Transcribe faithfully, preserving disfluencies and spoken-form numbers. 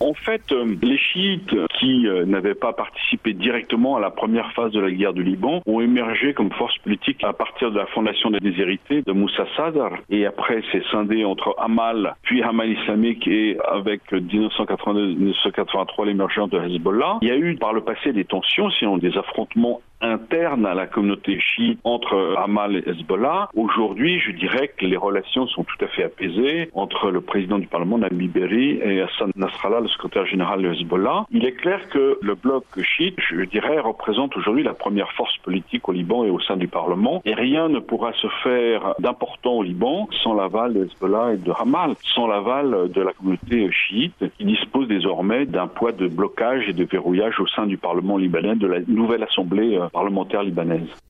En fait, les chiites qui n'avaient pas participé directement à la première phase de la guerre du Liban ont émergé comme force politique à partir de la fondation des Déshérités de Moussa Sadr, et après c'est scindé entre Amal puis Hamal islamique, et avec dix-neuf cent quatre-vingt-deux dix-neuf cent quatre-vingt-trois l'émergence de Hezbollah. Il y a eu par le passé des tensions, sinon des affrontements internes à la communauté chiite entre Hamal et Hezbollah. Aujourd'hui, je dirais que les relations sont tout à fait apaisées entre le président du Parlement, Nabi Berri, et Hassan Nasrallah, le secrétaire général de Hezbollah. Il est clair que le bloc chiite, je dirais, représente aujourd'hui la première force politique au Liban et au sein du Parlement. Et rien ne pourra se faire d'important au Liban sans l'aval de Hezbollah et de Hamal, sans l'aval de la communauté chiite, qui dispose désormais d'un poids de blocage et de verrouillage au sein du Parlement libanais, de la nouvelle assemblée parlementaire libanaise.